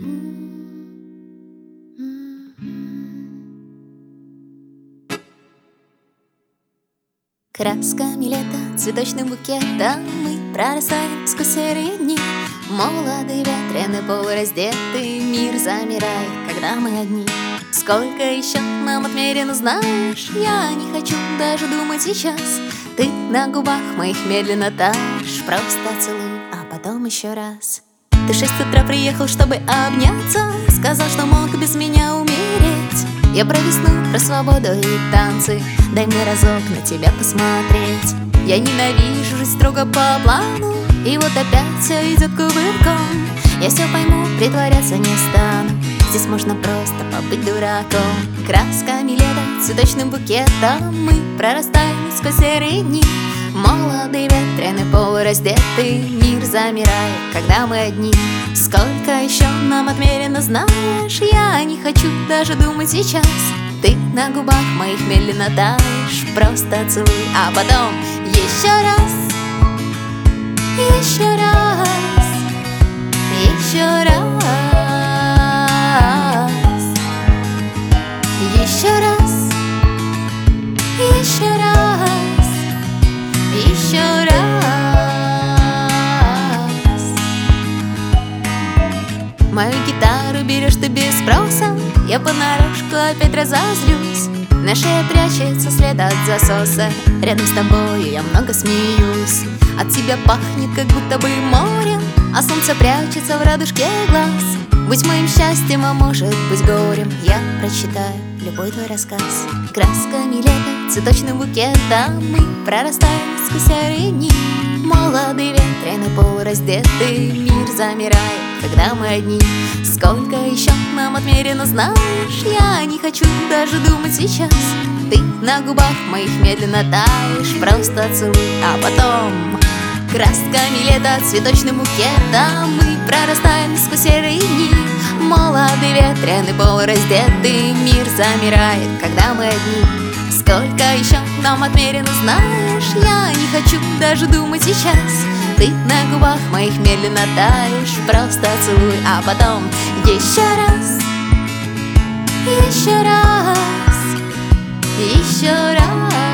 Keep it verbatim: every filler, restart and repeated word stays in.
Красками лета, цветочным букетом мы прорастаем сквозь серые дни. Молодый, ветреный, полураздетый мир замирает, когда мы одни. Сколько еще нам отмерено, знаешь, я не хочу даже думать сейчас. Ты на губах моих медленно таешь, просто целуй, а потом еще раз. Ты в шесть утра приехал, чтобы обняться, сказал, что мог без меня умереть. Я про весну, про свободу и танцы, дай мне разок на тебя посмотреть. Я ненавижу жить строго по плану, и вот опять все идет кувырком. Я все пойму, притворяться не стану, здесь можно просто побыть дураком. Красками лета, цветочным букетом мы прорастаем сквозь серые дни. Молодый, ветреный, полураздетый мир замирает, когда мы одни. Сколько еще нам отмерено, знаешь, я не хочу даже думать сейчас. Ты на губах моих медленно таешь, просто целуй, а потом еще раз, еще раз, еще раз, еще раз, еще раз, еще раз. Мою гитару берешь ты без спроса, я понарошку опять разозлюсь. На шее прячется след от засоса, рядом с тобою я много смеюсь. От тебя пахнет как будто бы морем, а солнце прячется в радужке глаз. Будь моим счастьем, а может быть горем, я прочитаю любой твой рассказ. Красками лета, цветочным букетом мы прорастаем сквозь серые дни. Молодый, ветреный, полураздетый мир замирает, когда мы одни. Сколько еще нам отмерено, знаешь, я не хочу даже думать сейчас. Ты на губах моих медленно таешь, просто целуй, а потом красками лета, цветочным букетом мы прорастаем сквозь серые дни. Молодый, ветреный, полураздетый мир замирает, когда мы одни. Сколько еще нам отмерено, знаешь, я не хочу даже думать сейчас. Ты на губах моих медленно таешь, просто целуй, а потом еще раз, еще раз, еще раз.